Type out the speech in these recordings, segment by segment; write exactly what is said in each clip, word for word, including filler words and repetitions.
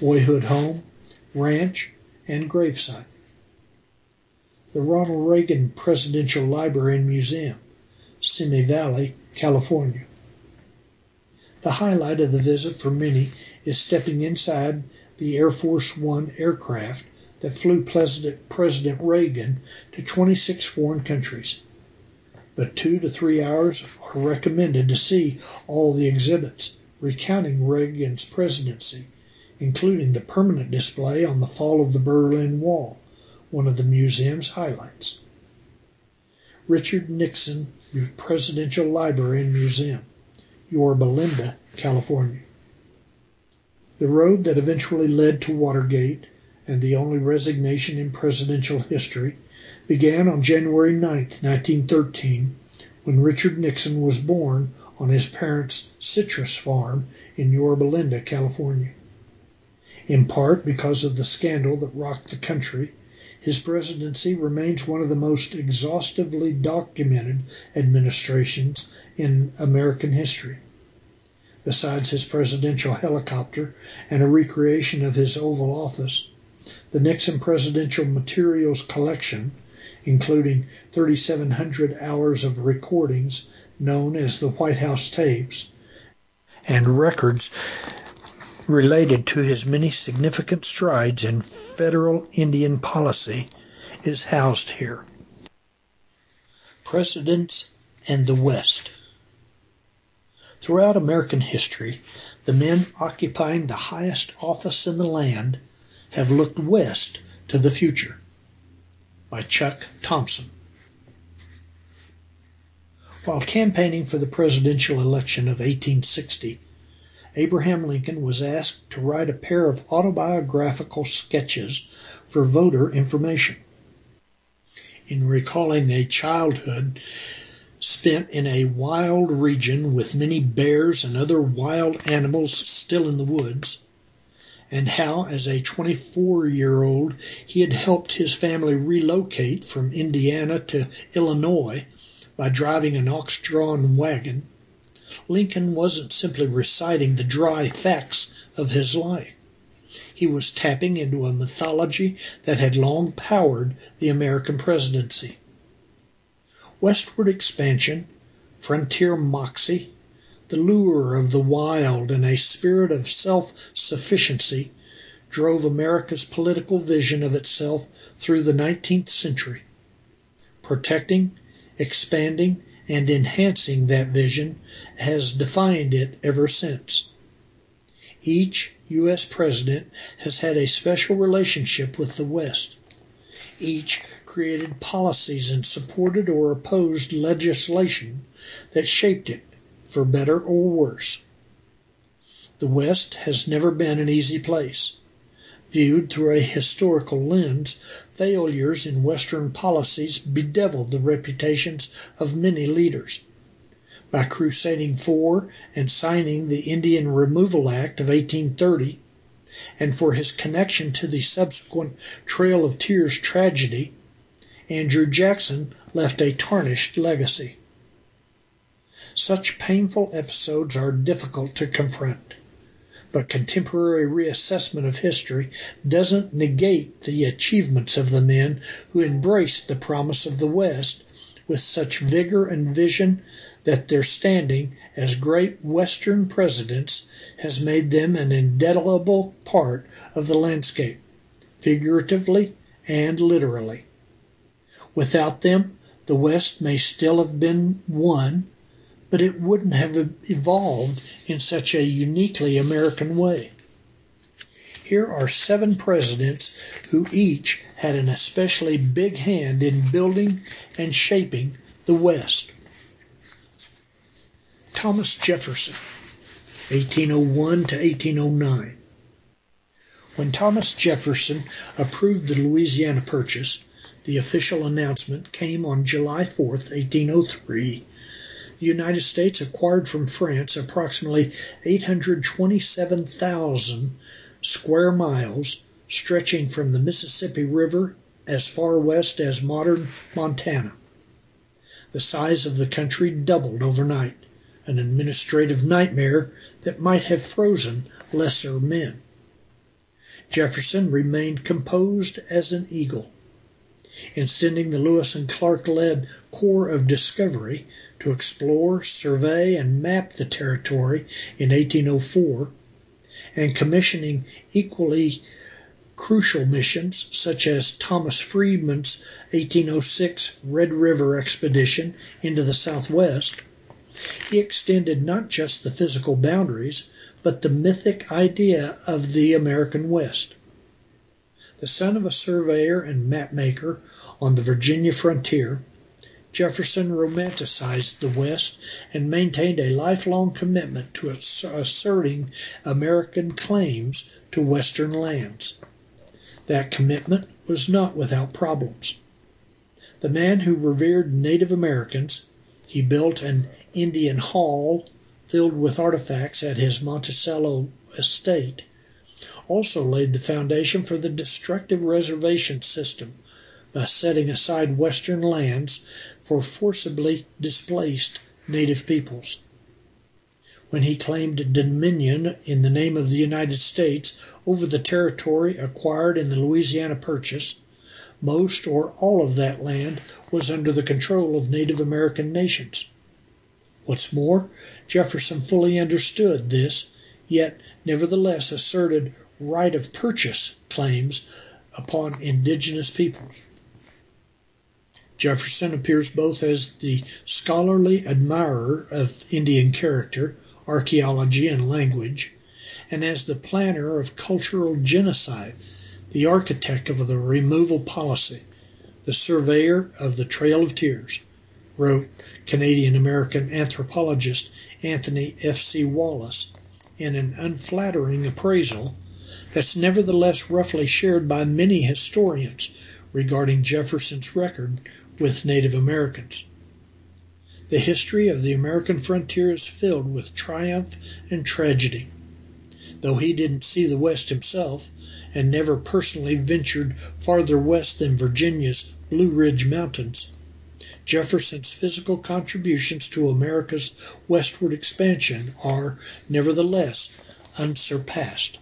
boyhood home, ranch, and gravesite. The Ronald Reagan Presidential Library and Museum, Simi Valley, California. The highlight of the visit for many is stepping inside the Air Force One aircraft that flew President Reagan to twenty-six foreign countries. But two to three hours are recommended to see all the exhibits recounting Reagan's presidency, including the permanent display on the fall of the Berlin Wall, one of the museum's highlights. Richard Nixon Presidential Library and Museum, Yorba Linda, California. The road that eventually led to Watergate, and the only resignation in presidential history, began on January ninth, nineteen thirteen, when Richard Nixon was born on his parents' citrus farm in Yorba Linda, California. In part because of the scandal that rocked the country, his presidency remains one of the most exhaustively documented administrations in American history. Besides his presidential helicopter and a recreation of his Oval Office, the Nixon Presidential Materials Collection, including thirty-seven hundred hours of recordings known as the White House tapes, and records related to his many significant strides in federal Indian policy, is housed here. Presidents and the West. Throughout American history, the men occupying the highest office in the land have looked west to the future. By Chuck Thompson. While campaigning for the presidential election of eighteen sixty, Abraham Lincoln was asked to write a pair of autobiographical sketches for voter information. In recalling a childhood spent in a wild region with many bears and other wild animals still in the woods, and how, as a twenty-four-year-old, he had helped his family relocate from Indiana to Illinois by driving an ox-drawn wagon, Lincoln wasn't simply reciting the dry facts of his life. He was tapping into a mythology that had long powered the American presidency. Westward expansion, frontier moxie, the lure of the wild, and a spirit of self-sufficiency drove America's political vision of itself through the nineteenth century. Protecting, expanding, and enhancing that vision has defined it ever since. Each U S president has had a special relationship with the West. Each created policies and supported or opposed legislation that shaped it, for better or worse. The West has never been an easy place. Viewed through a historical lens, failures in Western policies bedeviled the reputations of many leaders. By crusading for and signing the Indian Removal Act of eighteen thirty, and for his connection to the subsequent Trail of Tears tragedy, Andrew Jackson left a tarnished legacy. Such painful episodes are difficult to confront, but contemporary reassessment of history doesn't negate the achievements of the men who embraced the promise of the West with such vigor and vision that their standing as great Western presidents has made them an indelible part of the landscape, figuratively and literally. Without them, the West may still have been won, but it wouldn't have evolved in such a uniquely American way. Here are seven presidents who each had an especially big hand in building and shaping the West. Thomas Jefferson, eighteen oh one to eighteen oh nine. When Thomas Jefferson approved the Louisiana Purchase, the official announcement came on July fourth, eighteen oh three. The United States acquired from France approximately eight hundred twenty-seven thousand square miles stretching from the Mississippi River as far west as modern Montana. The size of the country doubled overnight, an administrative nightmare that might have frozen lesser men. Jefferson remained composed as an eagle. In sending the Lewis and Clark-led Corps of Discovery to explore, survey, and map the territory in eighteen oh four, and commissioning equally crucial missions such as Thomas Friedman's eighteen oh six Red River expedition into the Southwest, he extended not just the physical boundaries, but the mythic idea of the American West. The son of a surveyor and mapmaker on the Virginia frontier, Jefferson romanticized the West and maintained a lifelong commitment to asserting American claims to Western lands. That commitment was not without problems. The man who revered Native Americans, he built an Indian hall filled with artifacts at his Monticello estate, also laid the foundation for the destructive reservation system by setting aside Western lands for forcibly displaced Native peoples. When he claimed dominion in the name of the United States over the territory acquired in the Louisiana Purchase, most or all of that land was under the control of Native American nations. What's more, Jefferson fully understood this, yet nevertheless asserted right of purchase claims upon indigenous peoples. Jefferson appears both as the scholarly admirer of Indian character, archaeology, and language, and as the planner of cultural genocide, the architect of the removal policy, the surveyor of the Trail of Tears, wrote Canadian-American anthropologist Anthony F C Wallace in an unflattering appraisal that's nevertheless roughly shared by many historians regarding Jefferson's record with Native Americans. The history of the American frontier is filled with triumph and tragedy. Though he didn't see the West himself and never personally ventured farther west than Virginia's Blue Ridge Mountains, Jefferson's physical contributions to America's westward expansion are, nevertheless, unsurpassed.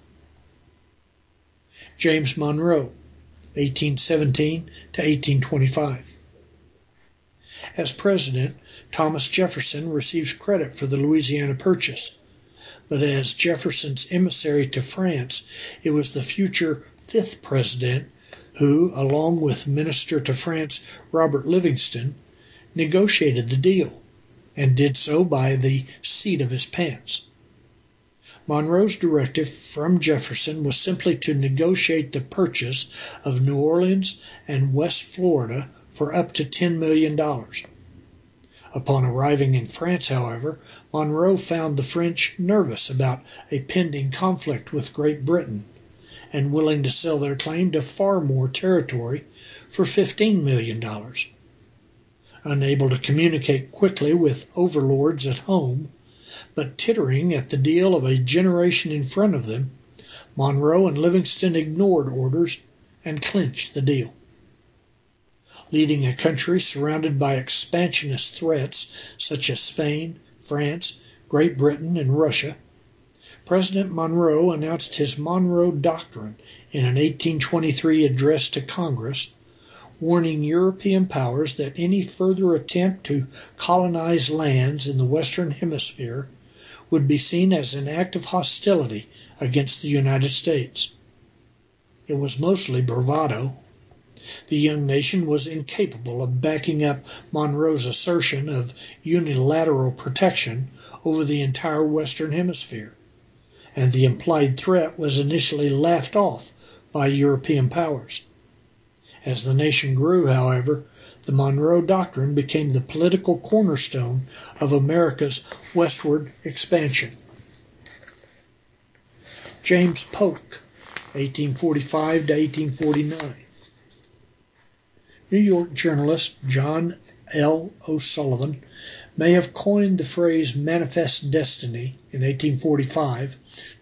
James Monroe, eighteen seventeen to eighteen twenty-five. As president, Thomas Jefferson receives credit for the Louisiana Purchase, but as Jefferson's emissary to France, it was the future fifth president who, along with Minister to France Robert Livingston, negotiated the deal, and did so by the seat of his pants. Monroe's directive from Jefferson was simply to negotiate the purchase of New Orleans and West Florida for up to ten million dollars. Upon arriving in France, however, Monroe found the French nervous about a pending conflict with Great Britain and willing to sell their claim to far more territory for fifteen million dollars. Unable to communicate quickly with overlords at home, but tittering at the deal of a generation in front of them, Monroe and Livingston ignored orders and clinched the deal. Leading a country surrounded by expansionist threats such as Spain, France, Great Britain, and Russia, President Monroe announced his Monroe Doctrine in an eighteen twenty-three address to Congress, warning European powers that any further attempt to colonize lands in the Western Hemisphere would be seen as an act of hostility against the United States. It was mostly bravado. The young nation was incapable of backing up Monroe's assertion of unilateral protection over the entire Western Hemisphere, and the implied threat was initially laughed off by European powers. As the nation grew, however, the Monroe Doctrine became the political cornerstone of America's westward expansion. James Polk, eighteen forty-five to eighteen forty-nine. New York journalist John L. O'Sullivan may have coined the phrase manifest destiny in eighteen forty-five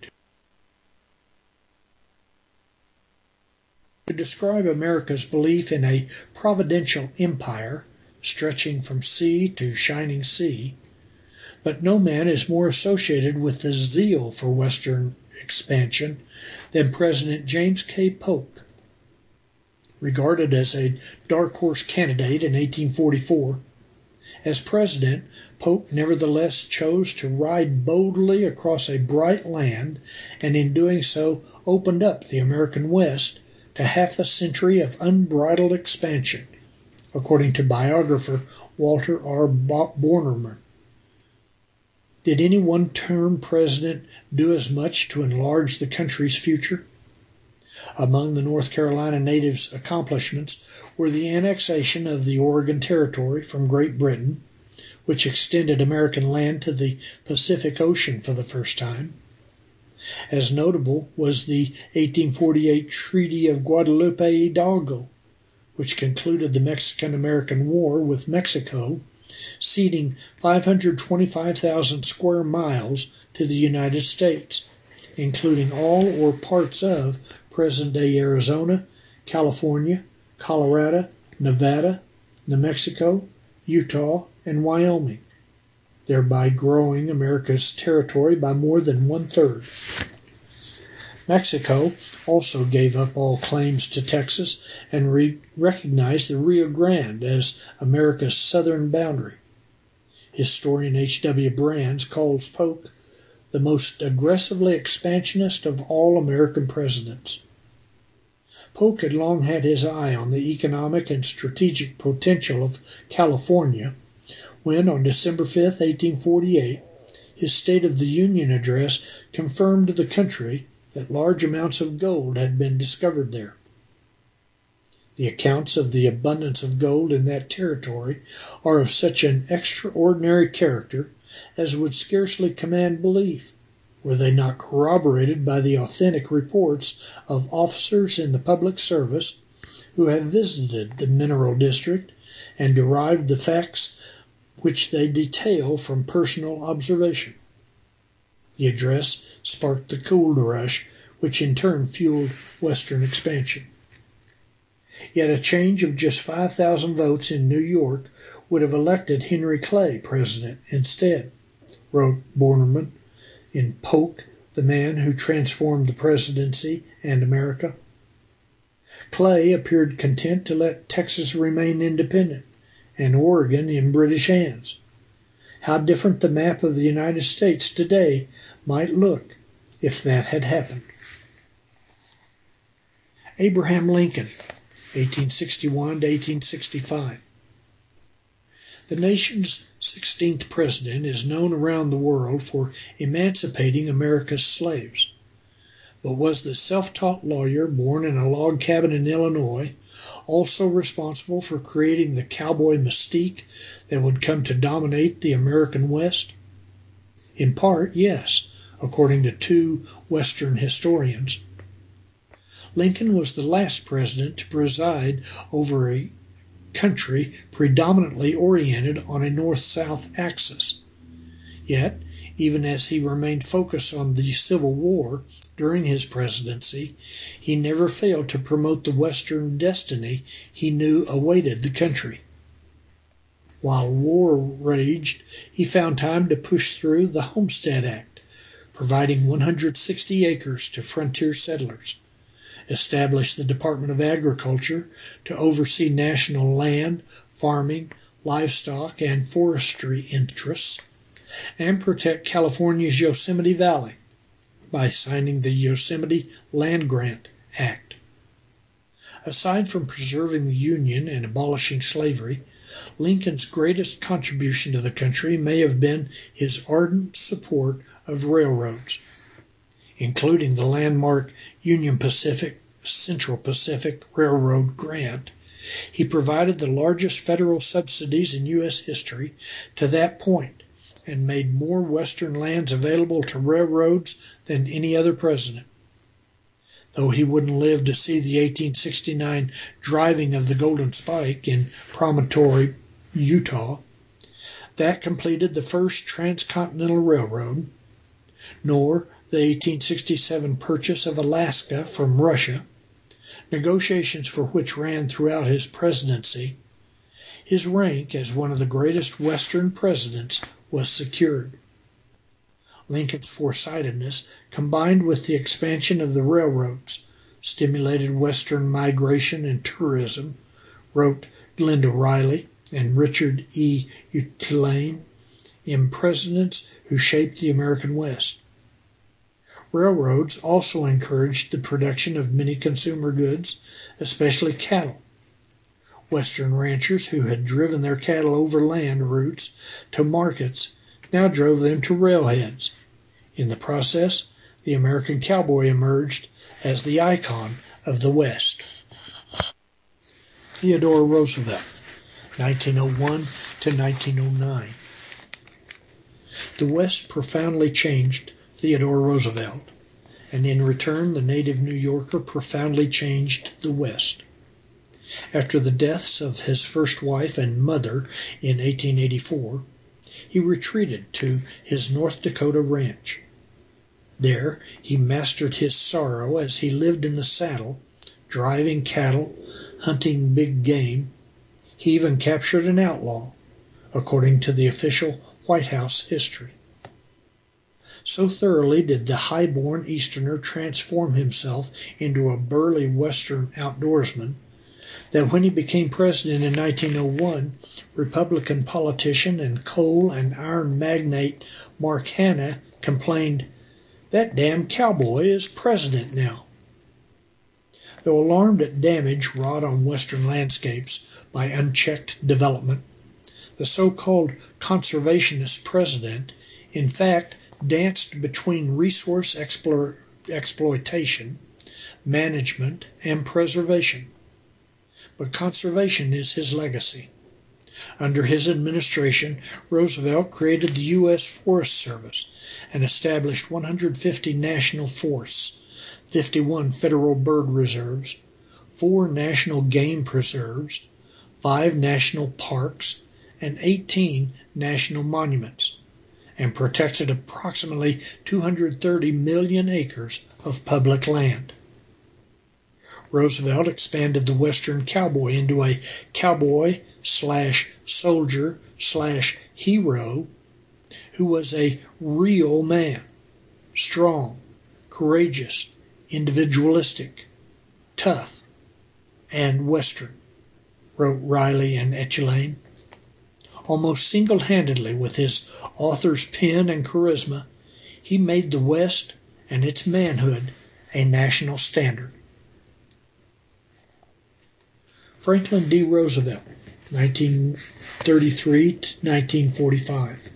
to describe America's belief in a providential empire stretching from sea to shining sea, but no man is more associated with the zeal for Western expansion than President James K. Polk. Regarded as a dark horse candidate in eighteen forty-four, as president, Polk nevertheless chose to ride boldly across a bright land, and in doing so opened up the American West to half a century of unbridled expansion, according to biographer Walter R. Bornerman. Did any one-term president do as much to enlarge the country's future? Among the North Carolina natives' accomplishments were the annexation of the Oregon Territory from Great Britain, which extended American land to the Pacific Ocean for the first time. As notable was the eighteen forty-eight Treaty of Guadalupe Hidalgo, which concluded the Mexican-American War with Mexico, ceding five hundred twenty-five thousand square miles to the United States, including all or parts of present-day Arizona, California, Colorado, Nevada, New Mexico, Utah, and Wyoming, thereby growing America's territory by more than one-third. Mexico also gave up all claims to Texas and re- recognized the Rio Grande as America's southern boundary. Historian H W Brands calls Polk the most aggressively expansionist of all American presidents. Polk had long had his eye on the economic and strategic potential of California when, on December fifth, eighteen forty-eight, his State of the Union address confirmed to the country that large amounts of gold had been discovered there. The accounts of the abundance of gold in that territory are of such an extraordinary character as would scarcely command belief, were they not corroborated by the authentic reports of officers in the public service who have visited the mineral district and derived the facts which they detail from personal observation. The address sparked the gold rush, which in turn fueled Western expansion. Yet a change of just five thousand votes in New York would have elected Henry Clay president instead, wrote Bornerman in Polk, the Man Who Transformed the Presidency and America. Clay appeared content to let Texas remain independent and Oregon in British hands. How different the map of the United States today might look if that had happened. Abraham Lincoln, eighteen sixty-one to eighteen sixty-five. The nation's sixteenth president is known around the world for emancipating America's slaves. But was the self-taught lawyer born in a log cabin in Illinois also responsible for creating the cowboy mystique that would come to dominate the American West? In part, yes, according to two Western historians. Lincoln was the last president to preside over a country predominantly oriented on a north-south axis. Yet, even as he remained focused on the Civil War during his presidency, he never failed to promote the Western destiny he knew awaited the country. While war raged, he found time to push through the Homestead Act, providing one hundred sixty acres to frontier settlers, established the Department of Agriculture to oversee national land, farming, livestock, and forestry interests, and protect California's Yosemite Valley by signing the Yosemite Land Grant Act. Aside from preserving the Union and abolishing slavery, Lincoln's greatest contribution to the country may have been his ardent support of railroads, including the landmark Union Pacific Central Pacific Railroad grant. He provided the largest federal subsidies in U S history to that point and made more Western lands available to railroads than any other president. Though he wouldn't live to see the eighteen sixty-nine driving of the Golden Spike in Promontory, Utah, that completed the first transcontinental railroad, nor the eighteen sixty-seven purchase of Alaska from Russia, negotiations for which ran throughout his presidency, his rank as one of the greatest Western presidents was secured. Lincoln's foresightedness, combined with the expansion of the railroads, stimulated Western migration and tourism, wrote Glenda Riley and Richard E. Utlane in Presidents Who Shaped the American West. Railroads also encouraged the production of many consumer goods, especially cattle. Western ranchers who had driven their cattle overland routes to markets now drove them to railheads. In the process, the American cowboy emerged as the icon of the West. Theodore Roosevelt, nineteen oh one to nineteen oh nine. The West profoundly changed Theodore Roosevelt, and in return the native New Yorker profoundly changed the West. After the deaths of his first wife and mother in eighteen eighty-four, he retreated to his North Dakota ranch. There he mastered his sorrow as he lived in the saddle, driving cattle, hunting big game. He even captured an outlaw, according to the official White House history. So thoroughly did the high-born Easterner transform himself into a burly Western outdoorsman that when he became president in nineteen oh one, Republican politician and coal and iron magnate Mark Hanna complained, "That damn cowboy is president now." Though alarmed at damage wrought on Western landscapes by unchecked development, the so-called conservationist president, in fact, danced between resource explo- exploitation, management, and preservation. But conservation is his legacy. Under his administration, Roosevelt created the U S Forest Service and established one hundred fifty national forests, fifty-one federal bird reserves, four national game preserves, five national parks, and eighteen national monuments, and protected approximately two hundred thirty million acres of public land. Roosevelt expanded the Western cowboy into a cowboy slash soldier slash hero who was a real man, strong, courageous, individualistic, tough, and Western, wrote Riley and Etulain. Almost single-handedly with his author's pen and charisma, he made the West and its manhood a national standard. Franklin D. Roosevelt, nineteen thirty-three to nineteen forty-five.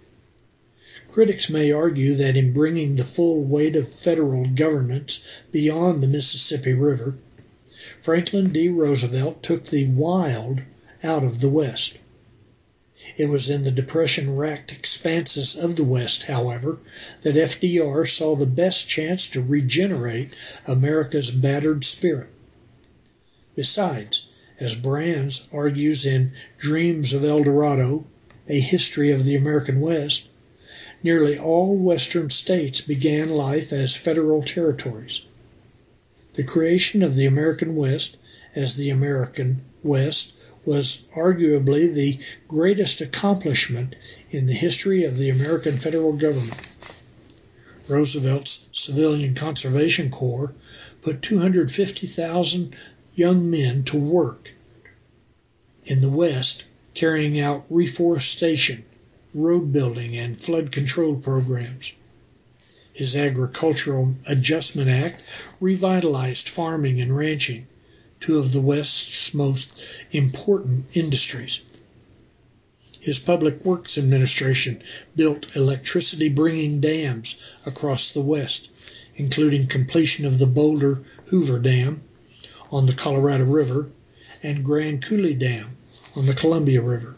Critics may argue that in bringing the full weight of federal governance beyond the Mississippi River, Franklin D. Roosevelt took the wild out of the West. It was in the Depression-racked expanses of the West, however, that F D R saw the best chance to regenerate America's battered spirit. Besides, as Brands argues in Dreams of El Dorado, A History of the American West, nearly all Western states began life as federal territories. The creation of the American West as the American West was arguably the greatest accomplishment in the history of the American federal government. Roosevelt's Civilian Conservation Corps put two hundred fifty thousand young men to work in the West carrying out reforestation, road building, and flood control programs. His Agricultural Adjustment Act revitalized farming and ranching, two of the West's most important industries. His Public Works Administration built electricity-bringing dams across the West, including completion of the Boulder Hoover Dam on the Colorado River and Grand Coulee Dam on the Columbia River.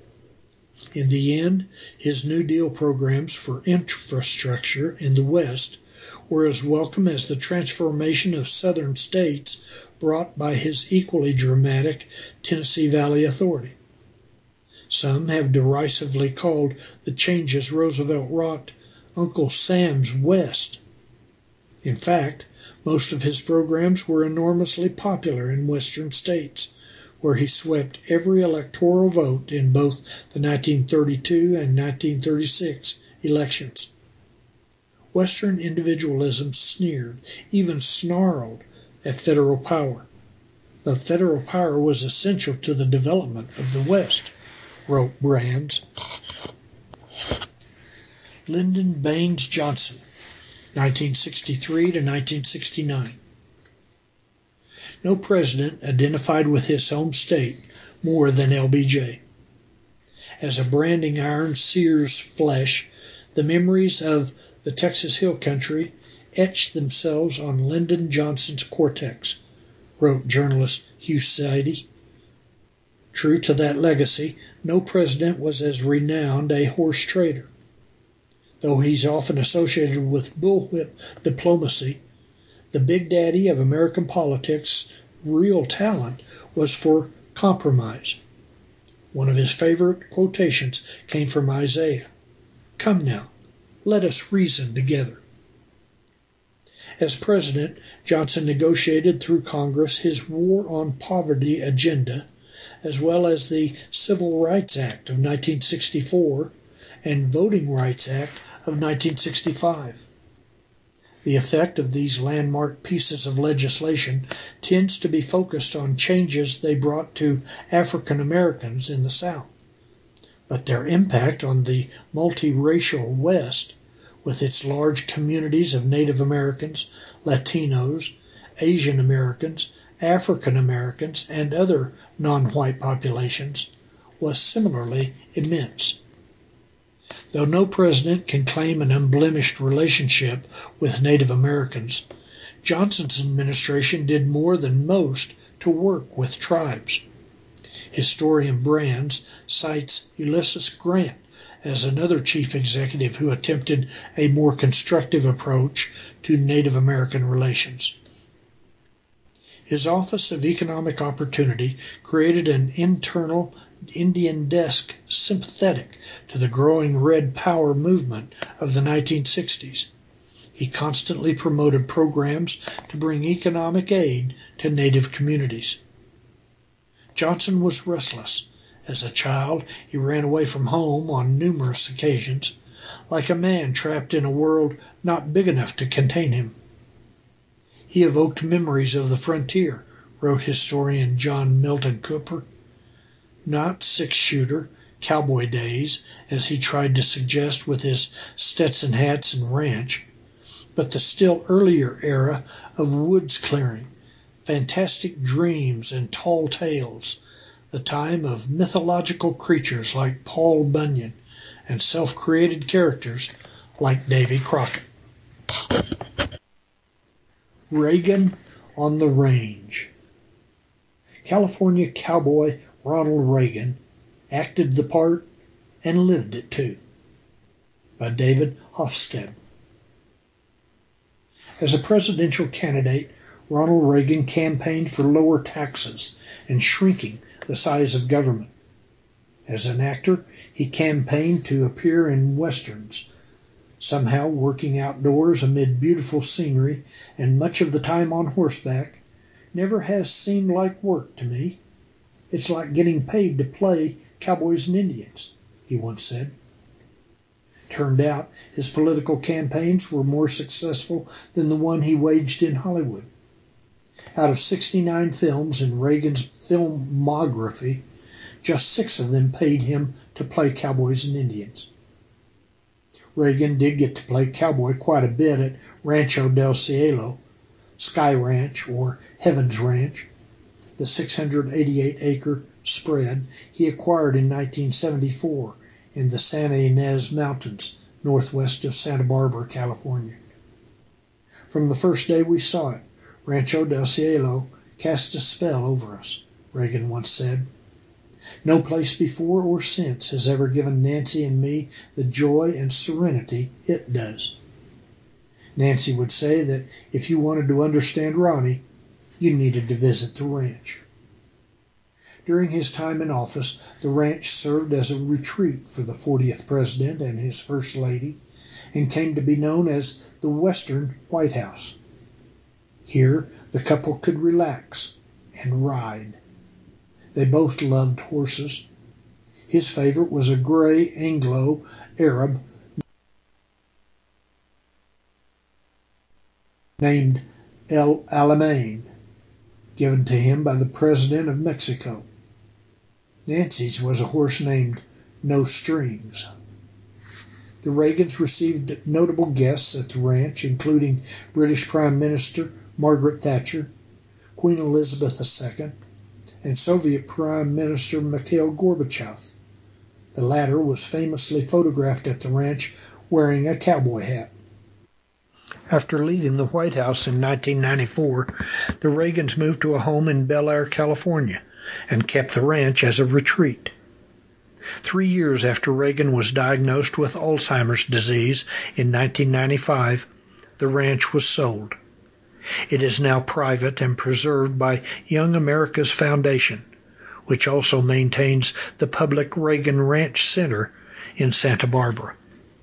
In the end, his New Deal programs for infrastructure in the West were as welcome as the transformation of southern states brought by his equally dramatic Tennessee Valley Authority. Some have derisively called the changes Roosevelt wrought Uncle Sam's West. In fact, most of his programs were enormously popular in western states, where he swept every electoral vote in both the nineteen thirty-two and nineteen thirty-six elections. Western individualism sneered, even snarled, at federal power. But federal power was essential to the development of the West, wrote Brands. Lyndon Baines Johnson, nineteen sixty-three to nineteen sixty-nine. No president identified with his home state more than L B J. As a branding iron sears flesh, the memories of the Texas Hill Country etched themselves on Lyndon Johnson's cortex, wrote journalist Hugh Sidey. True to that legacy, no president was as renowned a horse trader. Though he's often associated with bullwhip diplomacy, the big daddy of American politics' real talent was for compromise. One of his favorite quotations came from Isaiah. "Come now, let us reason together." As president, Johnson negotiated through Congress his War on Poverty agenda, as well as the Civil Rights Act of nineteen sixty-four and Voting Rights Act of nineteen sixty-five. The effect of these landmark pieces of legislation tends to be focused on changes they brought to African Americans in the South. But their impact on the multiracial West, with its large communities of Native Americans, Latinos, Asian Americans, African Americans, and other non-white populations, was similarly immense. Though no president can claim an unblemished relationship with Native Americans, Johnson's administration did more than most to work with tribes. Historian Brands cites Ulysses Grant as another chief executive who attempted a more constructive approach to Native American relations. His Office of Economic Opportunity created an internal Indian desk sympathetic to the growing Red Power movement of the nineteen sixties. He constantly promoted programs to bring economic aid to Native communities. Johnson was restless. As a child, he ran away from home on numerous occasions, like a man trapped in a world not big enough to contain him. He evoked memories of the frontier, wrote historian John Milton Cooper. Not six-shooter, cowboy days, as he tried to suggest with his Stetson hats and ranch, but the still earlier era of woods clearing, fantastic dreams and tall tales, the time of mythological creatures like Paul Bunyan and self-created characters like Davy Crockett. Reagan on the Range. California cowboy Ronald Reagan acted the part and lived it too. By David Hofstede. As a presidential candidate, Ronald Reagan campaigned for lower taxes and shrinking the size of government. As an actor, he campaigned to appear in westerns, somehow working outdoors amid beautiful scenery and much of the time on horseback. Never has seemed like work to me. It's like getting paid to play cowboys and Indians, he once said. Turned out his political campaigns were more successful than the one he waged in Hollywood. Out of sixty-nine films in Reagan's filmography, just six of them paid him to play cowboys and Indians. Reagan did get to play cowboy quite a bit at Rancho del Cielo, Sky Ranch, or Heaven's Ranch, the six hundred eighty-eight acre spread he acquired in nineteen seventy-four in the Santa Ynez Mountains, northwest of Santa Barbara, California. From the first day we saw it, Rancho del Cielo cast a spell over us, Reagan once said. No place before or since has ever given Nancy and me the joy and serenity it does. Nancy would say that if you wanted to understand Ronnie, you needed to visit the ranch. During his time in office, the ranch served as a retreat for the fortieth president and his first lady, and came to be known as the Western White House. Here, the couple could relax and ride. They both loved horses. His favorite was a gray Anglo-Arab named El Alamein, given to him by the President of Mexico. Nancy's was a horse named No Strings. The Reagans received notable guests at the ranch, including British Prime Minister Margaret Thatcher, Queen Elizabeth the Second, and Soviet Prime Minister Mikhail Gorbachev. The latter was famously photographed at the ranch wearing a cowboy hat. After leaving the White House in nineteen ninety-four, the Reagans moved to a home in Bel Air, California, and kept the ranch as a retreat. Three years after Reagan was diagnosed with Alzheimer's disease in nineteen ninety-five, the ranch was sold. It is now private and preserved by Young America's Foundation, which also maintains the public Reagan Ranch Center in Santa Barbara.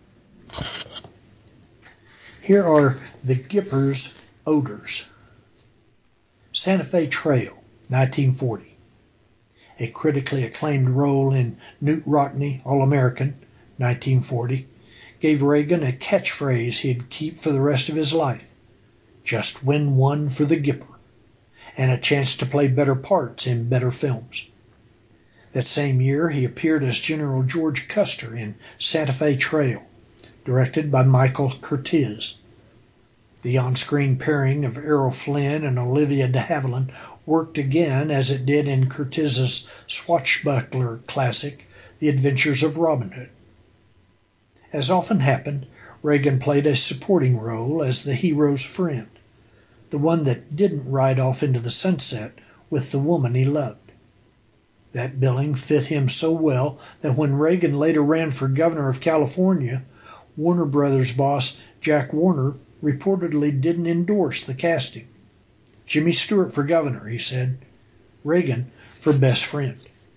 Here are the Gippers' odors. Santa Fe Trail, nineteen forty. A critically acclaimed role in Knute Rockne, All-American, nineteen forty, gave Reagan a catchphrase he'd keep for the rest of his life. Just win one for the Gipper, and a chance to play better parts in better films. That same year, he appeared as General George Custer in Santa Fe Trail, directed by Michael Curtiz. The on-screen pairing of Errol Flynn and Olivia de Havilland worked again as it did in Curtiz's swashbuckler classic, The Adventures of Robin Hood. As often happened, Reagan played a supporting role as the hero's friend, the one that didn't ride off into the sunset with the woman he loved. That billing fit him so well that when Reagan later ran for governor of California, Warner Brothers boss Jack Warner reportedly didn't endorse the casting. Jimmy Stewart for governor, he said. Reagan for best friend.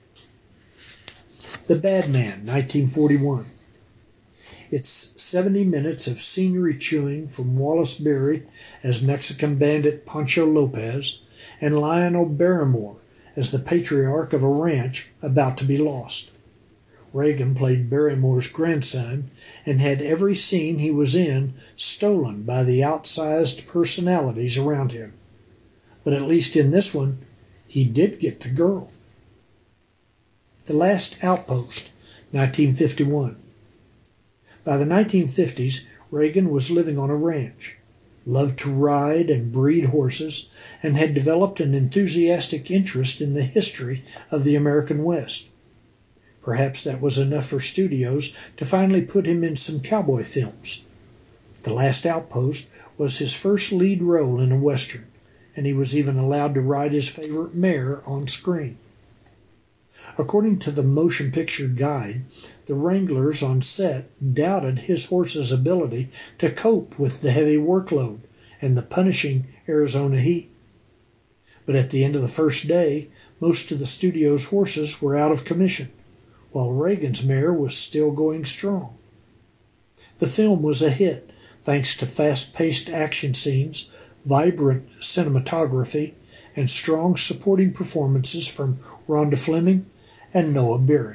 The Bad Man, nineteen forty-one. It's seventy minutes of scenery chewing from Wallace Beery as Mexican bandit Pancho Lopez and Lionel Barrymore as the patriarch of a ranch about to be lost. Reagan played Barrymore's grandson and had every scene he was in stolen by the outsized personalities around him. But at least in this one, he did get the girl. The Last Outpost, nineteen fifty-one. By the nineteen fifties, Reagan was living on a ranch, loved to ride and breed horses, and had developed an enthusiastic interest in the history of the American West. Perhaps that was enough for studios to finally put him in some cowboy films. The Last Outpost was his first lead role in a Western, and he was even allowed to ride his favorite mare on screen. According to the Motion Picture Guide, the wranglers on set doubted his horse's ability to cope with the heavy workload and the punishing Arizona heat. But at the end of the first day, most of the studio's horses were out of commission, while Reagan's mare was still going strong. The film was a hit thanks to fast-paced action scenes, vibrant cinematography, and strong supporting performances from Rhonda Fleming and Noah Beery.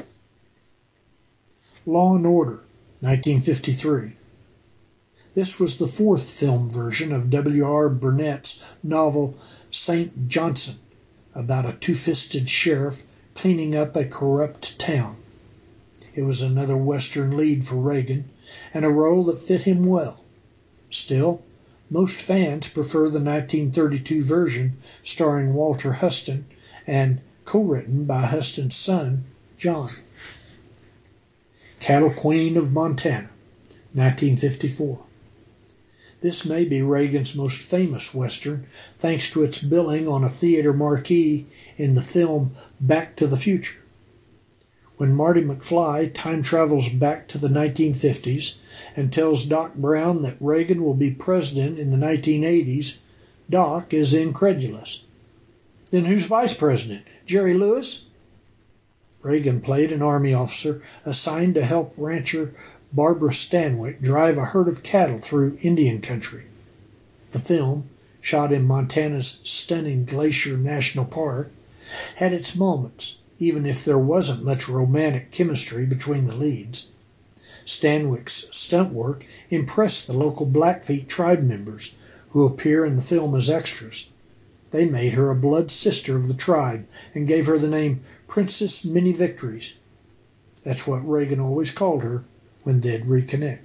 Law and Order, nineteen fifty-three. This was the fourth film version of W R Burnett's novel Saint Johnson, about a two-fisted sheriff cleaning up a corrupt town. It was another Western lead for Reagan, and a role that fit him well. Still, most fans prefer the nineteen thirty-two version starring Walter Huston and co-written by Huston's son, John. Cattle Queen of Montana, nineteen fifty-four. This may be Reagan's most famous Western, thanks to its billing on a theater marquee in the film Back to the Future. When Marty McFly time travels back to the nineteen fifties and tells Doc Brown that Reagan will be president in the nineteen eighties, Doc is incredulous. Then who's vice president? Jerry Lewis? Reagan played an Army officer assigned to help rancher Barbara Stanwyck drive a herd of cattle through Indian country. The film, shot in Montana's stunning Glacier National Park, had its moments, even if there wasn't much romantic chemistry between the leads. Stanwyck's stunt work impressed the local Blackfeet tribe members, who appear in the film as extras. They made her a blood sister of the tribe and gave her the name Princess Many Victories. That's what Reagan always called her when they'd reconnect.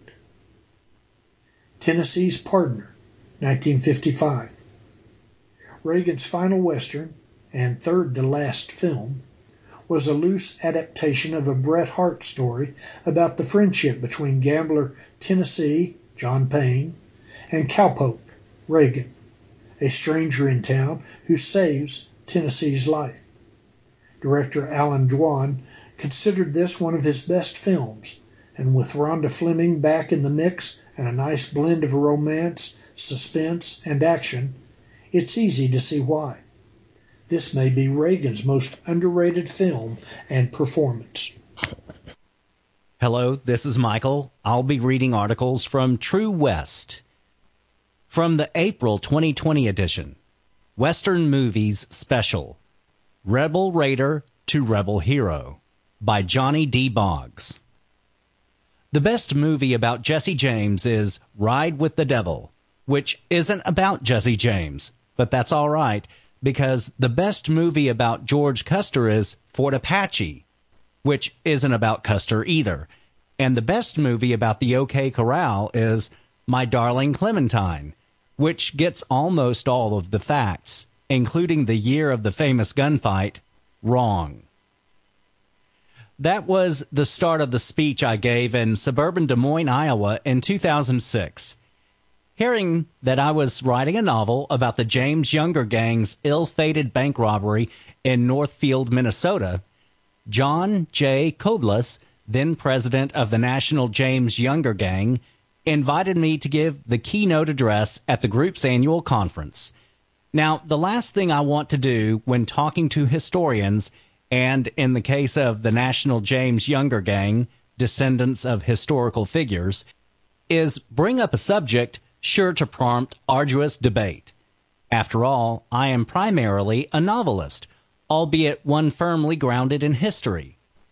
Tennessee's Partner, nineteen fifty-five. Reagan's final Western, and third to last film, was a loose adaptation of a Bret Hart story about the friendship between gambler Tennessee, John Payne, and cowpoke, Reagan, a stranger in town who saves Tennessee's life. Director Alan Dwan considered this one of his best films, and with Rhonda Fleming back in the mix and a nice blend of romance, suspense, and action, it's easy to see why. This may be Reagan's most underrated film and performance. Hello, this is Michael. I'll be reading articles from True West. From the April twenty twenty edition, Western Movies Special, Rebel Raider to Rebel Hero, by Johnny D. Boggs. The best movie about Jesse James is Ride with the Devil, which isn't about Jesse James, but that's all right, because the best movie about George Custer is Fort Apache, which isn't about Custer either. And the best movie about the OK Corral is My Darling Clementine, which gets almost all of the facts, including the year of the famous gunfight, wrong. That was the start of the speech I gave in suburban Des Moines, Iowa in two thousand six. Hearing that I was writing a novel about the James Younger Gang's ill-fated bank robbery in Northfield, Minnesota, John J. Koblus, then president of the National James Younger Gang, invited me to give the keynote address at the group's annual conference. Now, the last thing I want to do when talking to historians, and in the case of the National James Younger Gang, descendants of historical figures, is bring up a subject sure to prompt arduous debate. After all, I am primarily a novelist, albeit one firmly grounded in history.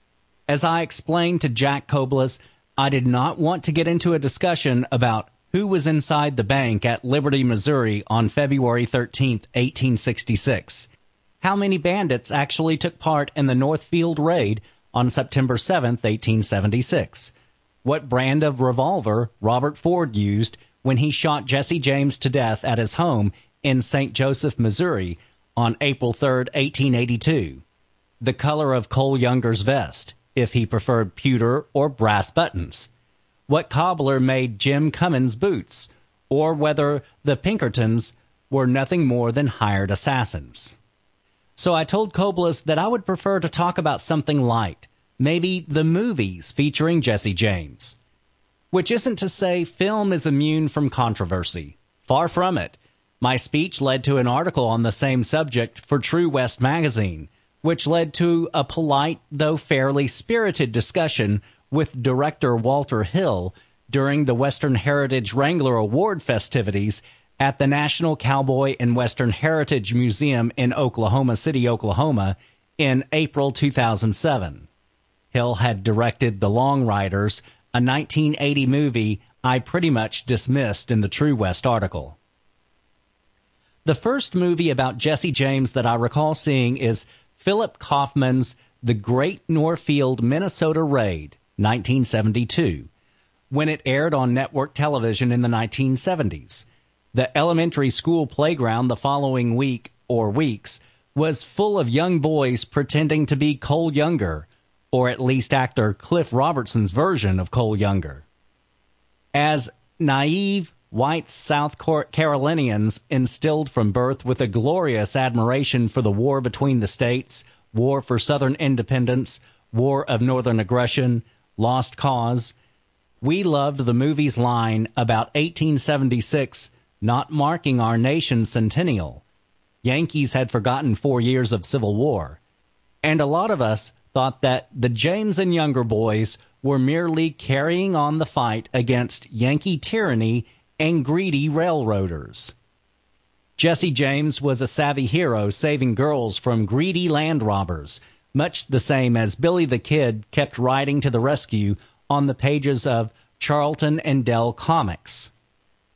As I explained to Jack Koblus, I did not want to get into a discussion about who was inside the bank at Liberty, Missouri on February thirteenth, eighteen sixty-six, how many bandits actually took part in the Northfield raid on September seventh, eighteen seventy-six, what brand of revolver Robert Ford used when he shot Jesse James to death at his home in Saint Joseph, Missouri on April third, eighteen eighty-two, the color of Cole Younger's vest, if he preferred pewter or brass buttons, what cobbler made Jim Cummins boots, or whether the Pinkertons were nothing more than hired assassins. So I told Koblus that I would prefer to talk about something light, maybe the movies featuring Jesse James. Which isn't to say film is immune from controversy. Far from it. My speech led to an article on the same subject for True West magazine, which led to a polite, though fairly spirited discussion with director Walter Hill during the Western Heritage Wrangler Award festivities at the National Cowboy and Western Heritage Museum in Oklahoma City, Oklahoma, in April two thousand seven. Hill had directed The Long Riders, a nineteen eighty movie I pretty much dismissed in the True West article. The first movie about Jesse James that I recall seeing is Philip Kaufman's The Great Northfield, Minnesota Raid, nineteen seventy-two, when it aired on network television in the nineteen seventies. The elementary school playground the following week, or weeks, was full of young boys pretending to be Cole Younger, or at least actor Cliff Robertson's version of Cole Younger. As naive, white South Carolinians instilled from birth with a glorious admiration for the war between the states, war for Southern independence, war of Northern aggression, lost cause, we loved the movie's line about eighteen seventy-six not marking our nation's centennial. Yankees had forgotten four years of Civil War. And a lot of us thought that the James and Younger boys were merely carrying on the fight against Yankee tyranny and greedy railroaders. Jesse James was a savvy hero saving girls from greedy land robbers, much the same as Billy the Kid kept riding to the rescue on the pages of Charlton and Dell comics.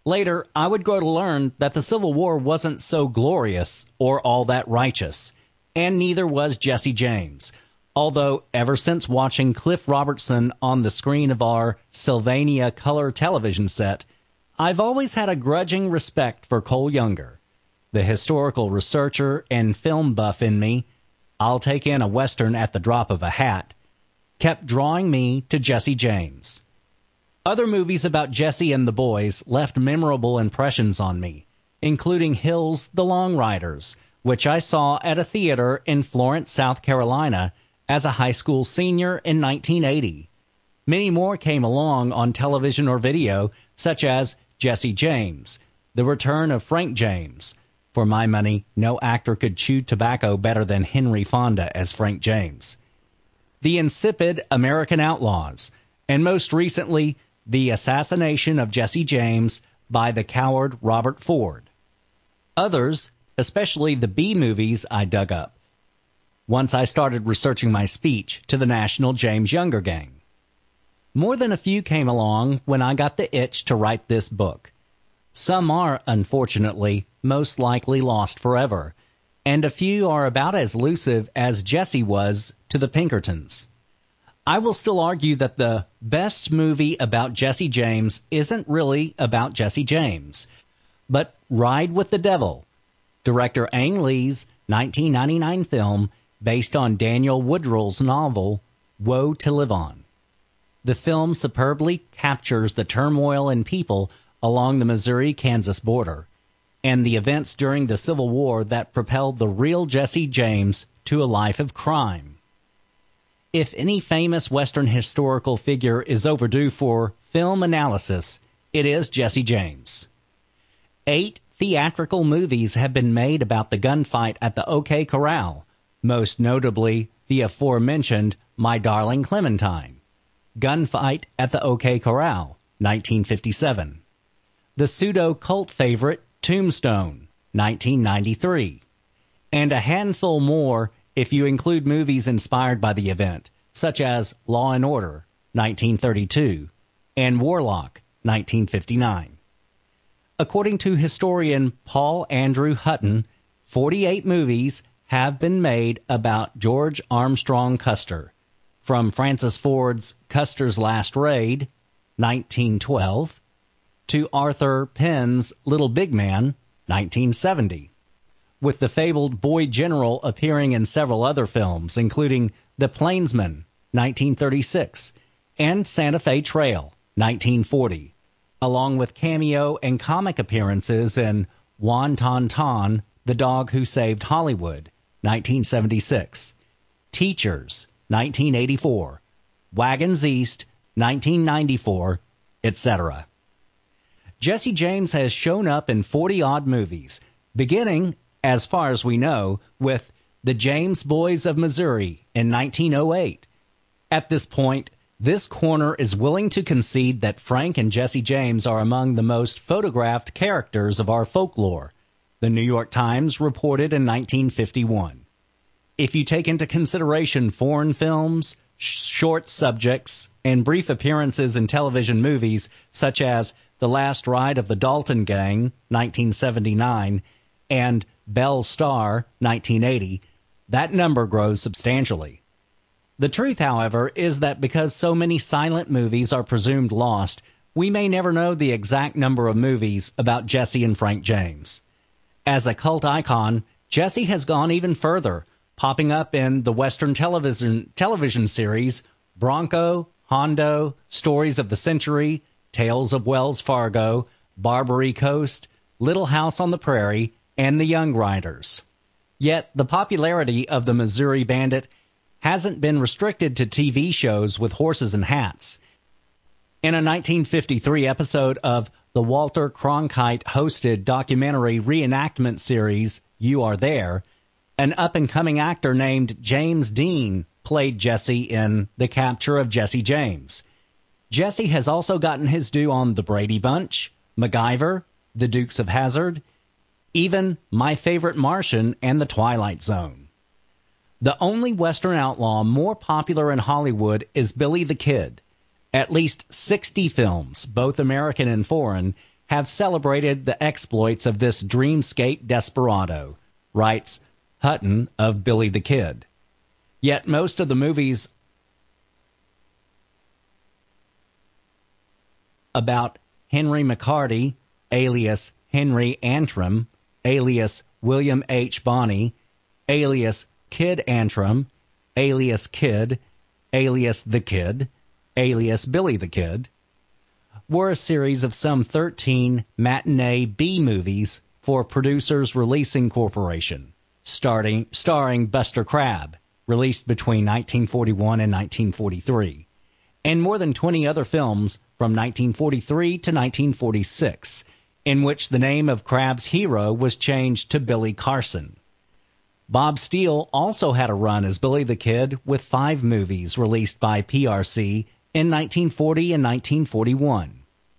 Later, I would grow to learn that the Civil War wasn't so glorious or all that righteous, and neither was Jesse James. Although, ever since watching Cliff Robertson on the screen of our Sylvania color television set, I've always had a grudging respect for Cole Younger. The historical researcher and film buff in me, I'll take in a Western at the drop of a hat, kept drawing me to Jesse James. Other movies about Jesse and the boys left memorable impressions on me, including Hill's The Long Riders, which I saw at a theater in Florence, South Carolina, as a high school senior in nineteen eighty. Many more came along on television or video, such as Jesse James, The Return of Frank James. For my money, no actor could chew tobacco better than Henry Fonda as Frank James. The insipid American Outlaws, and most recently, The Assassination of Jesse James by the coward Robert Ford. Others, especially the B movies, I dug up once I started researching my speech to the National James Younger Gang. More than a few came along when I got the itch to write this book. Some are, unfortunately, most likely lost forever, and a few are about as elusive as Jesse was to the Pinkertons. I will still argue that the best movie about Jesse James isn't really about Jesse James, but Ride with the Devil, director Ang Lee's nineteen ninety-nine film based on Daniel Woodrell's novel, Woe to Live On. The film superbly captures the turmoil in people along the Missouri-Kansas border and the events during the Civil War that propelled the real Jesse James to a life of crime. If any famous Western historical figure is overdue for film analysis, it is Jesse James. Eight theatrical movies have been made about the gunfight at the OK Corral, most notably the aforementioned My Darling Clementine, Gunfight at the OK Corral, nineteen fifty-seven, the pseudo-cult favorite Tombstone, nineteen ninety-three, and a handful more if you include movies inspired by the event, such as Law and Order, nineteen thirty-two, and Warlock, nineteen fifty-nine. According to historian Paul Andrew Hutton, forty-eight movies have been made about George Armstrong Custer, from Francis Ford's Custer's Last Raid, nineteen twelve, to Arthur Penn's Little Big Man, nineteen seventy, with the fabled Boy General appearing in several other films, including The Plainsman, nineteen thirty-six, and Santa Fe Trail, nineteen forty, along with cameo and comic appearances in Juan Ton Ton, The Dog Who Saved Hollywood, nineteen seventy-six, Teachers, nineteen eighty-four, Wagons East, nineteen ninety-four, et cetera. Jesse James has shown up in forty-odd movies, beginning, as far as we know, with The James Boys of Missouri in nineteen oh eight. At this point, this corner is willing to concede that Frank and Jesse James are among the most photographed characters of our folklore, the New York Times reported in nineteen fifty-one. If you take into consideration foreign films, sh- short subjects, and brief appearances in television movies such as The Last Ride of the Dalton Gang, nineteen seventy-nine, and Belle Starr, nineteen eighty, that number grows substantially. The truth, however, is that because so many silent movies are presumed lost, we may never know the exact number of movies about Jesse and Frank James. As a cult icon, Jesse has gone even further, popping up in the Western television television series Bronco, Hondo, Stories of the Century, Tales of Wells Fargo, Barbary Coast, Little House on the Prairie, and The Young Riders. Yet the popularity of the Missouri Bandit hasn't been restricted to T V shows with horses and hats. In a nineteen fifty-three episode of the Walter Cronkite-hosted documentary reenactment series You Are There, an up-and-coming actor named James Dean played Jesse in The Capture of Jesse James. Jesse has also gotten his due on The Brady Bunch, MacGyver, The Dukes of Hazzard, even My Favorite Martian and The Twilight Zone. The only Western outlaw more popular in Hollywood is Billy the Kid. At least sixty films, both American and foreign, have celebrated the exploits of this dreamscape desperado, writes Hutton of Billy the Kid. Yet most of the movies about Henry McCarty, alias Henry Antrim, alias William H. Bonney, alias Kid Antrim, alias Kid, alias The Kid, alias Billy the Kid, were a series of some thirteen matinee B-movies for Producers Releasing Corporation, starting, starring Buster Crabbe, released between nineteen forty-one and nineteen forty-three, and more than twenty other films from nineteen forty-three to nineteen forty-six, in which the name of Crabbe's hero was changed to Billy Carson. Bob Steele also had a run as Billy the Kid with five movies released by P R C in nineteen forty and nineteen forty-one.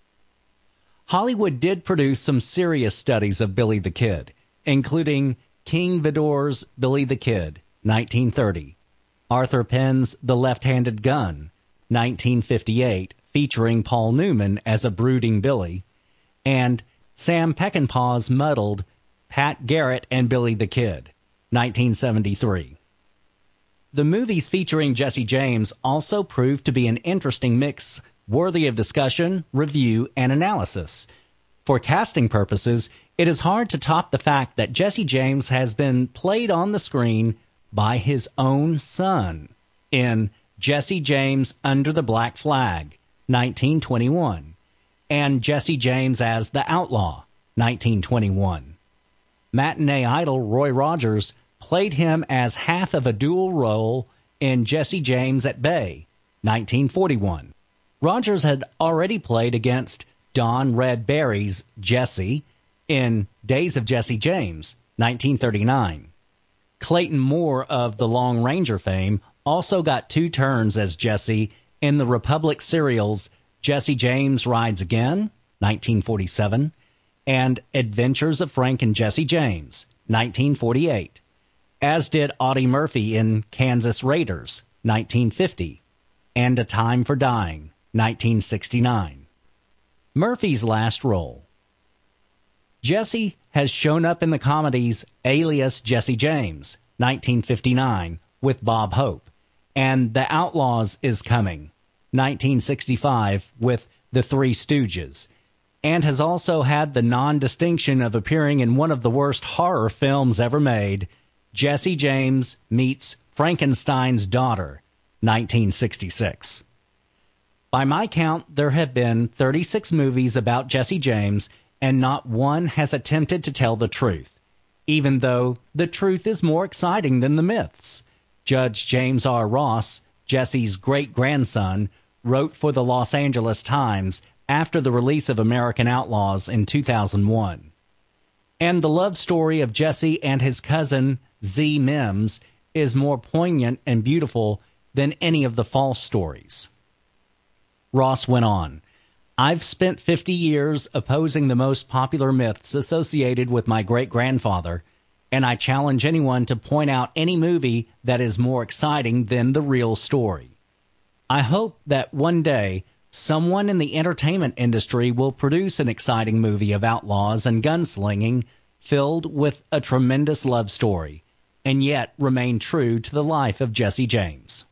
Hollywood did produce some serious studies of Billy the Kid, including King Vidor's Billy the Kid, nineteen thirty, Arthur Penn's The Left-Handed Gun, nineteen fifty-eight, featuring Paul Newman as a brooding Billy, and Sam Peckinpah's muddled Pat Garrett and Billy the Kid, nineteen seventy-three. The movies featuring Jesse James also proved to be an interesting mix worthy of discussion, review, and analysis. For casting purposes, it is hard to top the fact that Jesse James has been played on the screen by his own son in Jesse James Under the Black Flag, nineteen twenty-one, and Jesse James as the Outlaw, nineteen twenty-one. Matinee idol Roy Rogers played him as half of a dual role in Jesse James at Bay, nineteen forty-one. Rogers had already played against Don Red Barry's Jesse in Days of Jesse James, nineteen thirty-nine. Clayton Moore of the Lone Ranger fame also got two turns as Jesse in the Republic serials Jesse James Rides Again, nineteen forty-seven, and Adventures of Frank and Jesse James, nineteen forty-eight, as did Audie Murphy in Kansas Raiders, nineteen fifty, and A Time for Dying, nineteen sixty-nine. Murphy's last role. Jesse has shown up in the comedies Alias Jesse James, nineteen fifty-nine, with Bob Hope, and The Outlaws is Coming, nineteen sixty-five, with The Three Stooges, and has also had the non-distinction of appearing in one of the worst horror films ever made, Jesse James Meets Frankenstein's Daughter, nineteen sixty-six. By my count, there have been thirty-six movies about Jesse James, and not one has attempted to tell the truth, even though the truth is more exciting than the myths. Judge James R. Ross, Jesse's great-grandson, wrote for the Los Angeles Times after the release of American Outlaws in two thousand one. And the love story of Jesse and his cousin, Z. Mims, is more poignant and beautiful than any of the false stories. Ross went on, I've spent fifty years opposing the most popular myths associated with my great-grandfather, and I challenge anyone to point out any movie that is more exciting than the real story. I hope that one day someone in the entertainment industry will produce an exciting movie of outlaws and gunslinging filled with a tremendous love story, and yet remain true to the life of Jesse James.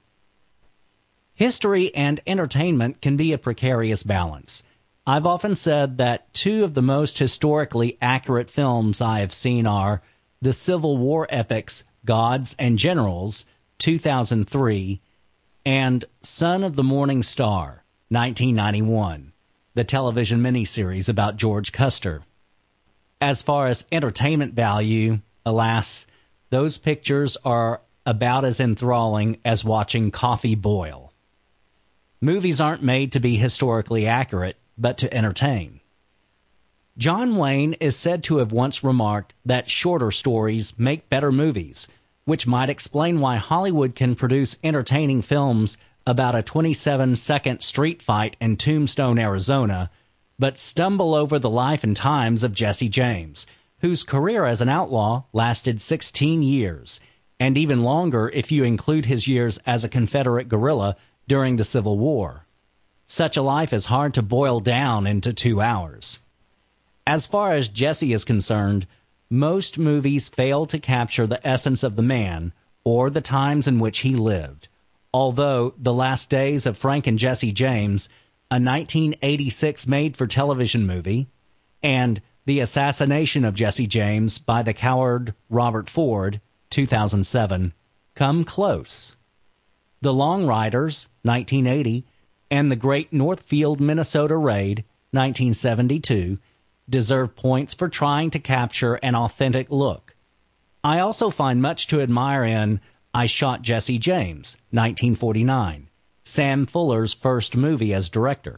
History and entertainment can be a precarious balance. I've often said that two of the most historically accurate films I have seen are the Civil War epics Gods and Generals, two thousand three, and Son of the Morning Star, nineteen ninety-one, the television miniseries about George Custer. As far as entertainment value, alas, those pictures are about as enthralling as watching coffee boil. Movies aren't made to be historically accurate, but to entertain. John Wayne is said to have once remarked that shorter stories make better movies, which might explain why Hollywood can produce entertaining films about a twenty-seven second street fight in Tombstone, Arizona, but stumble over the life and times of Jesse James, whose career as an outlaw lasted sixteen years, and even longer if you include his years as a Confederate guerrilla during the Civil War. Such a life is hard to boil down into two hours. As far as Jesse is concerned, most movies fail to capture the essence of the man or the times in which he lived. Although The Last Days of Frank and Jesse James, a nineteen eighty-six made-for-television movie, and The Assassination of Jesse James by the coward Robert Ford, two thousand seven, come close. The Long Riders, nineteen eighty, and The Great Northfield, Minnesota Raid, nineteen seventy-two, deserve points for trying to capture an authentic look. I also find much to admire in I Shot Jesse James, nineteen forty-nine, Sam Fuller's first movie as director.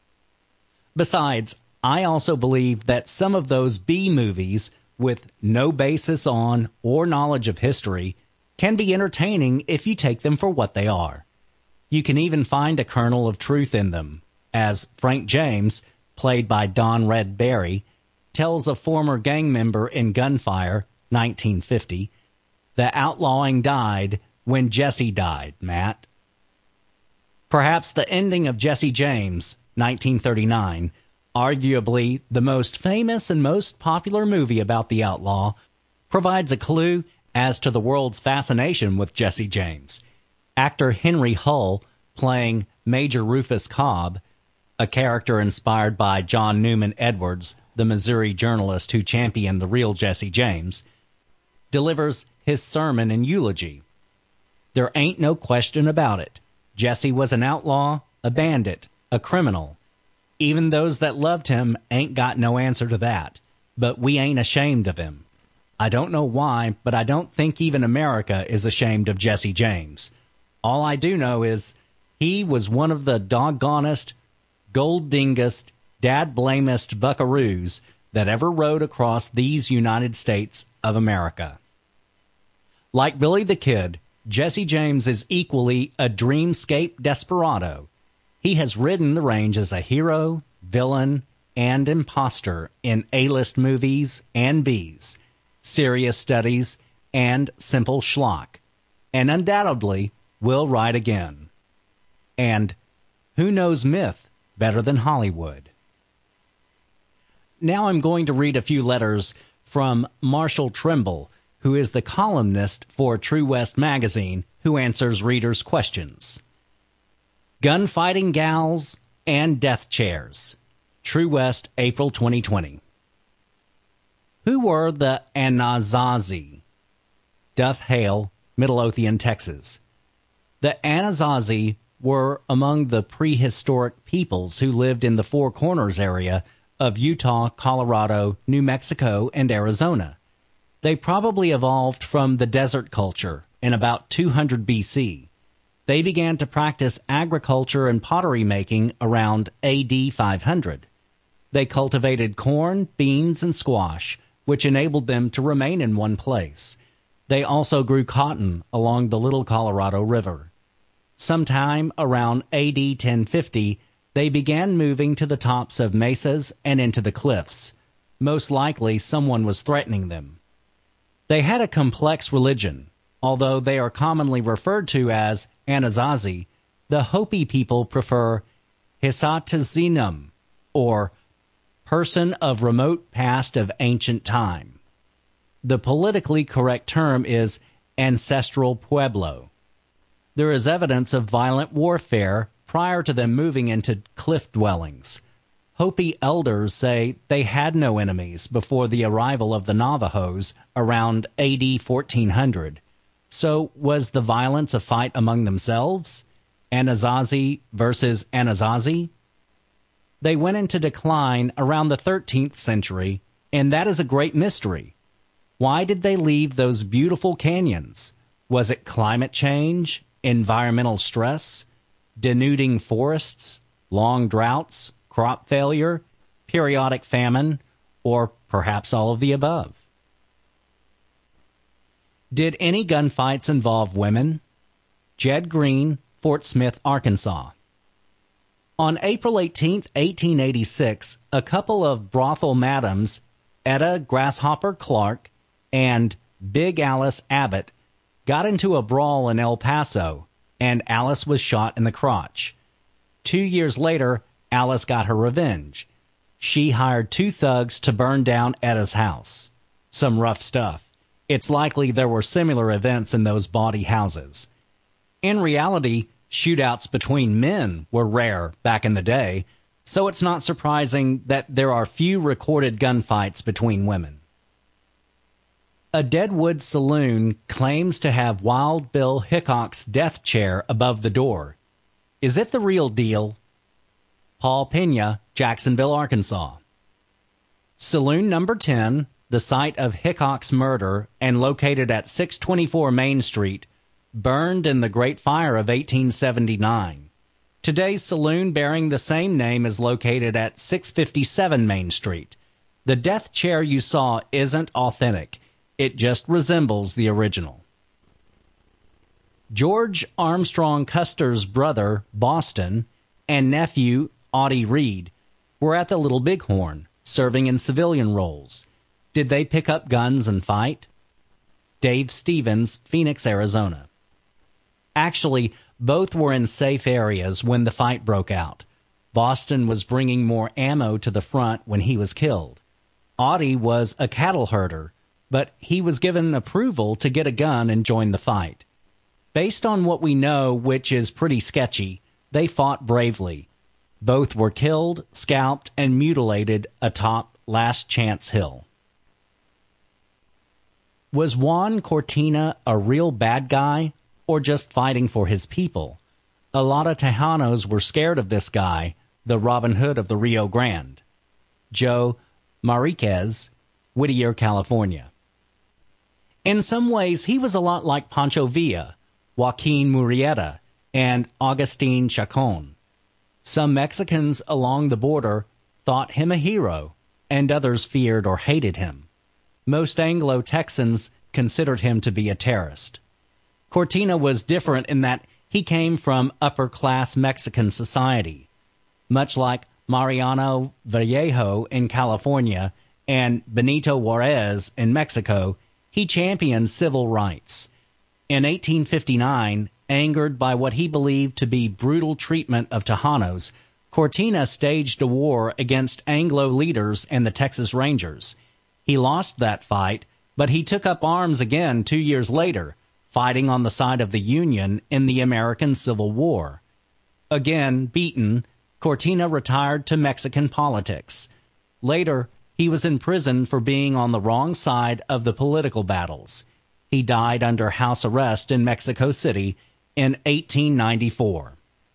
Besides, I also believe that some of those B movies with no basis on or knowledge of history can be entertaining if you take them for what they are. You can even find a kernel of truth in them, as Frank James, played by Don Red Barry, tells a former gang member in Gunfire, nineteen fifty, the outlawing died when Jesse died, Matt. Perhaps the ending of Jesse James, nineteen thirty-nine, arguably the most famous and most popular movie about the outlaw, provides a clue as to the world's fascination with Jesse James. Actor Henry Hull, playing Major Rufus Cobb, a character inspired by John Newman Edwards, the Missouri journalist who championed the real Jesse James, delivers his sermon and eulogy. There ain't no question about it. Jesse was an outlaw, a bandit, a criminal. Even those that loved him ain't got no answer to that, but we ain't ashamed of him. I don't know why, but I don't think even America is ashamed of Jesse James. All I do know is he was one of the doggonest, gold-dingest, dad-blamest buckaroos that ever rode across these United States of America. Like Billy the Kid, Jesse James is equally a dreamscape desperado. He has ridden the range as a hero, villain, and imposter in A-list movies and B's, serious studies, and simple schlock, and undoubtedly will ride again. And who knows myth better than Hollywood? Now I'm going to read a few letters from Marshall Trimble, who is the columnist for True West magazine, who answers readers' questions. Gunfighting Gals and Death Chairs. True West, April twenty twenty. Who were the Anasazi? Duff Hale, Midlothian, Texas. The Anasazi were among the prehistoric peoples who lived in the Four Corners area of Utah, Colorado, New Mexico, and Arizona. They probably evolved from the desert culture in about two hundred B C. They began to practice agriculture and pottery making around A D five hundred. They cultivated corn, beans, and squash, which enabled them to remain in one place. They also grew cotton along the Little Colorado River. Sometime around A D ten fifty, they began moving to the tops of mesas and into the cliffs. Most likely, someone was threatening them. They had a complex religion. Although they are commonly referred to as Anasazi, the Hopi people prefer Hisatazinum, or person of remote past of ancient time. The politically correct term is ancestral pueblo. There is evidence of violent warfare prior to them moving into cliff dwellings. Hopi elders say they had no enemies before the arrival of the Navajos around A D fourteen hundred. So was the violence a fight among themselves? Anasazi versus Anasazi? They went into decline around the thirteenth century, and that is a great mystery. Why did they leave those beautiful canyons? Was it climate change, environmental stress, denuding forests, long droughts, crop failure, periodic famine, or perhaps all of the above? Did any gunfights involve women? Jed Green, Fort Smith, Arkansas. On April eighteenth, eighteen eighty-six, a couple of brothel madams, Etta Grasshopper Clark and Big Alice Abbott, got into a brawl in El Paso, and Alice was shot in the crotch. Two years later, Alice got her revenge. she hired two thugs to burn down Etta's house. Some rough stuff. It's likely there were similar events in those bawdy houses. In reality, shootouts between men were rare back in the day, so it's not surprising that there are few recorded gunfights between women. A Deadwood saloon claims to have Wild Bill Hickok's death chair above the door. Is it the real deal? Paul Pena, Jacksonville, Arkansas. Saloon number ten, the site of Hickok's murder and located at six twenty-four Main Street, burned in the Great Fire of eighteen seventy-nine. Today's saloon bearing the same name is located at six fifty-seven Main Street. The death chair you saw isn't authentic. It just resembles the original. George Armstrong Custer's brother, Boston, and nephew, Audie Reed, were at the Little Bighorn, serving in civilian roles. Did they pick up guns and fight? Dave Stevens, Phoenix, Arizona. Actually, both were in safe areas when the fight broke out. Boston was bringing more ammo to the front when he was killed. Audie was a cattle herder, but he was given approval to get a gun and join the fight. Based on what we know, which is pretty sketchy, they fought bravely. Both were killed, scalped, and mutilated atop Last Chance Hill. Was Juan Cortina a real bad guy, or just fighting for his people? A lot of Tejanos were scared of this guy, the Robin Hood of the Rio Grande. Joe Mariquez, Whittier, California. In some ways, he was a lot like Pancho Villa, Joaquin Murrieta, and Agustin Chacon. Some Mexicans along the border thought him a hero, and others feared or hated him. Most Anglo-Texans considered him to be a terrorist. Cortina was different in that he came from upper-class Mexican society. Much like Mariano Vallejo in California and Benito Juarez in Mexico, he championed civil rights. In eighteen fifty-nine, angered by what he believed to be brutal treatment of Tejanos, Cortina staged a war against Anglo leaders and the Texas Rangers. He lost that fight, but he took up arms again two years later, fighting on the side of the Union in the American Civil War. Again beaten, Cortina retired to Mexican politics. Later, he was in prison for being on the wrong side of the political battles. He died under house arrest in Mexico City in eighteen ninety-four.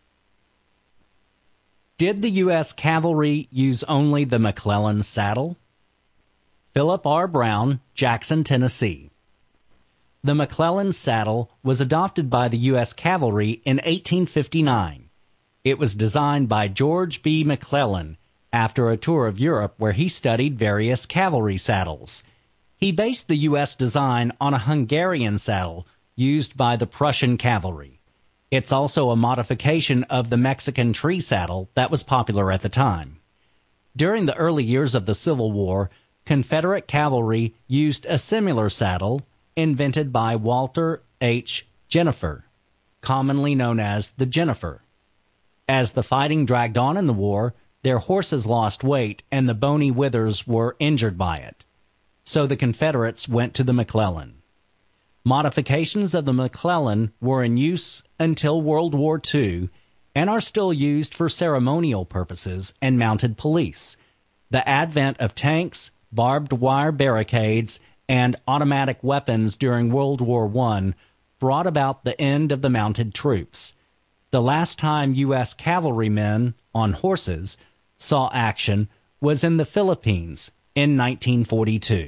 Did the U S cavalry use only the McClellan saddle? Philip R. Brown, Jackson, Tennessee. The McClellan saddle was adopted by the U S cavalry in eighteen fifty-nine. It was designed by George B. McClellan after a tour of Europe where he studied various cavalry saddles. He based the U S design on a Hungarian saddle used by the Prussian cavalry. It's also a modification of the Mexican tree saddle that was popular at the time. During the early years of the Civil War, Confederate cavalry used a similar saddle invented by Walter H. Jennifer, commonly known as the Jennifer. As the fighting dragged on in the war, their horses lost weight and the bony withers were injured by it. So the Confederates went to the McClellan. Modifications of the McClellan were in use until World War Two and are still used for ceremonial purposes and mounted police. The advent of tanks, barbed wire barricades, and automatic weapons during World War One brought about the end of the mounted troops. The last time U S cavalrymen on horses saw action was in the Philippines in nineteen forty-two.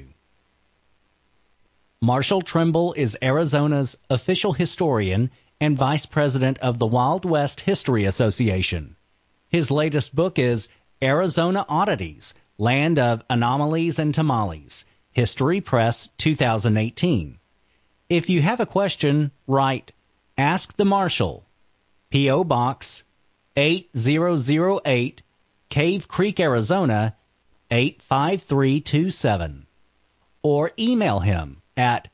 Marshall Trimble is Arizona's official historian and vice president of the Wild West History Association. His latest book is Arizona Oddities, Land of Anomalies and Tamales, History Press, two thousand eighteen. If you have a question, write Ask the Marshal, P O. Box eight thousand eight, Cave Creek, Arizona eight five three two seven, or email him at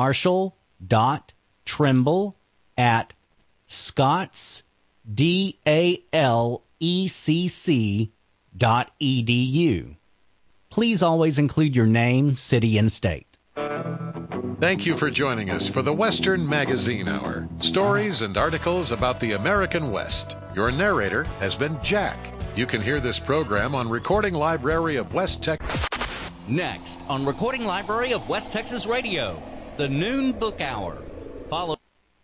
marshall.trimble at scott's, D A L E C C dot e d u. Please always include your name, city, and state. Thank you for joining us for the Western Magazine Hour. Stories and articles about the American West. Your narrator has been Jack. You can hear this program on Recording Library of West Texas. Next on Recording Library of West Texas Radio, the Noon Book Hour, followed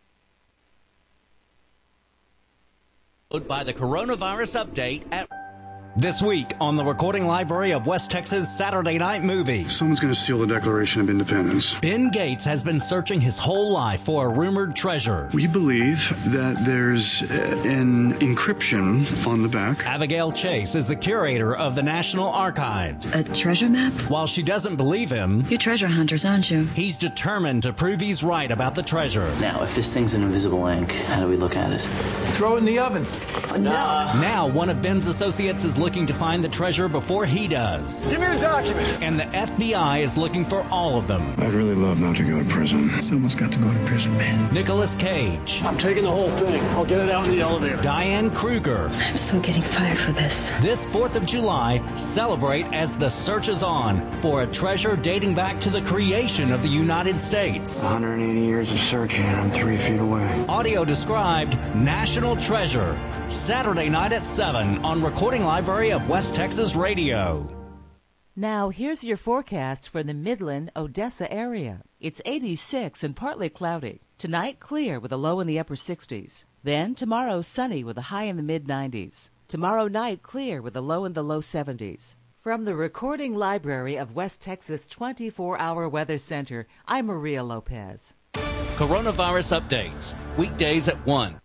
by the Coronavirus Update at this week on the Recording Library of West Texas Saturday Night Movie. Someone's going to steal the Declaration of Independence. Ben Gates has been searching his whole life for a rumored treasure. We believe that there's an encryption on the back. Abigail Chase is the curator of the National Archives. A treasure map? While she doesn't believe him, you're treasure hunters, aren't you? He's determined to prove he's right about the treasure. Now, if this thing's an invisible ink, how do we look at it? Throw it in the oven. No. Now, one of Ben's associates is looking to find the treasure before he does. Give me the document. And the F B I is looking for all of them. I'd really love not to go to prison. Someone's got to go to prison, man. Nicolas Cage. I'm taking the whole thing. I'll get it out in the elevator. Diane Kruger. I'm so getting fired for this. This fourth of July, celebrate as the search is on for a treasure dating back to the creation of the United States. one hundred eighty years of searching, and I'm three feet away. Audio described National Treasure. Saturday night at seven on Recording Library of West Texas Radio. Now, here's your forecast for the Midland, Odessa area. It's eighty-six and partly cloudy. Tonight, clear with a low in the upper sixties. Then, tomorrow, sunny with a high in the mid nineties. Tomorrow night, clear with a low in the low seventies. From the Recording Library of West Texas twenty-four hour Weather Center, I'm Maria Lopez. Coronavirus updates, weekdays at one.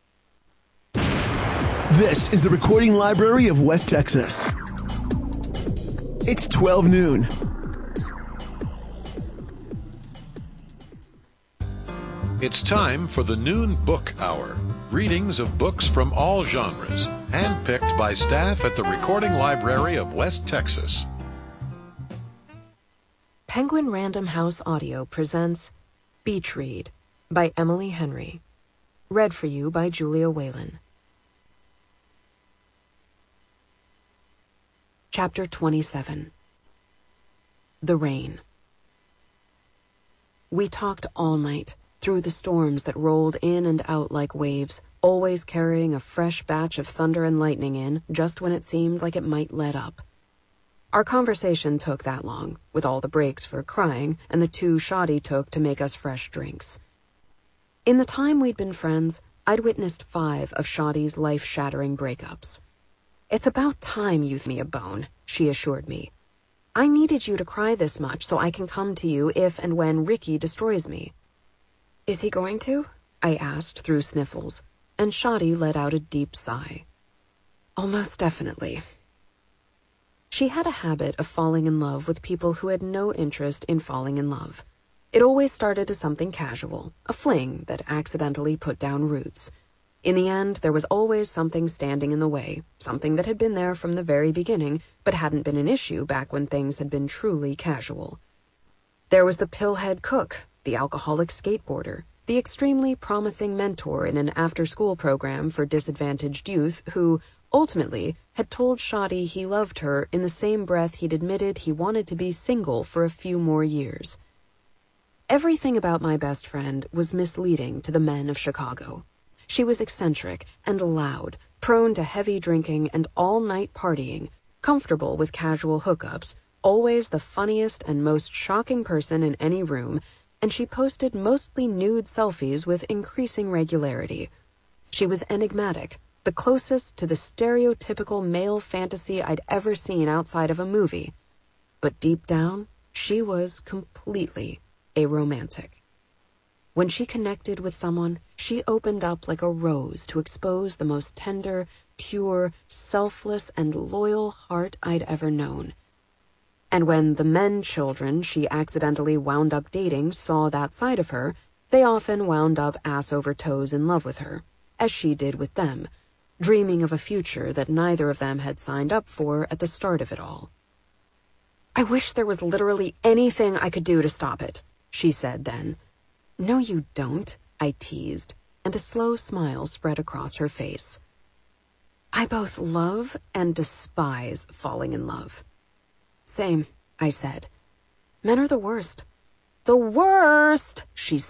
This is the Recording Library of West Texas. It's twelve noon. It's time for the Noon Book Hour. Readings of books from all genres, handpicked by staff at the Recording Library of West Texas. Penguin Random House Audio presents Beach Read by Emily Henry. Read for you by Julia Whalen. Chapter twenty-seven. The Rain. We talked all night, through the storms that rolled in and out like waves, always carrying a fresh batch of thunder and lightning in just when it seemed like it might let up. Our conversation took that long, with all the breaks for crying and the two Shoddy took to make us fresh drinks. In the time we'd been friends, I'd witnessed five of Shoddy's life-shattering breakups. "It's about time you threw me a bone," she assured me. "I needed you to cry this much so I can come to you if and when Ricky destroys me." "Is he going to?" I asked through sniffles, and Shoddy let out a deep sigh. "Almost definitely." She had a habit of falling in love with people who had no interest in falling in love. It always started as something casual, a fling that accidentally put down roots. In the end, there was always something standing in the way, something that had been there from the very beginning, but hadn't been an issue back when things had been truly casual. There was the pillhead cook, the alcoholic skateboarder, the extremely promising mentor in an after-school program for disadvantaged youth who, ultimately, had told Shoddy he loved her in the same breath he'd admitted he wanted to be single for a few more years. Everything about my best friend was misleading to the men of Chicago. She was eccentric and loud, prone to heavy drinking and all-night partying, comfortable with casual hookups, always the funniest and most shocking person in any room, and she posted mostly nude selfies with increasing regularity. She was enigmatic, the closest to the stereotypical male fantasy I'd ever seen outside of a movie. But deep down, she was completely aromantic. When she connected with someone, she opened up like a rose to expose the most tender, pure, selfless, and loyal heart I'd ever known. And when the men children she accidentally wound up dating saw that side of her, they often wound up ass over toes in love with her, as she did with them, dreaming of a future that neither of them had signed up for at the start of it all. "I wish there was literally anything I could do to stop it," she said then. "No, you don't," I teased, and a slow smile spread across her face. I both love and despise falling in love. Same, I said. Men are the worst. The worst, she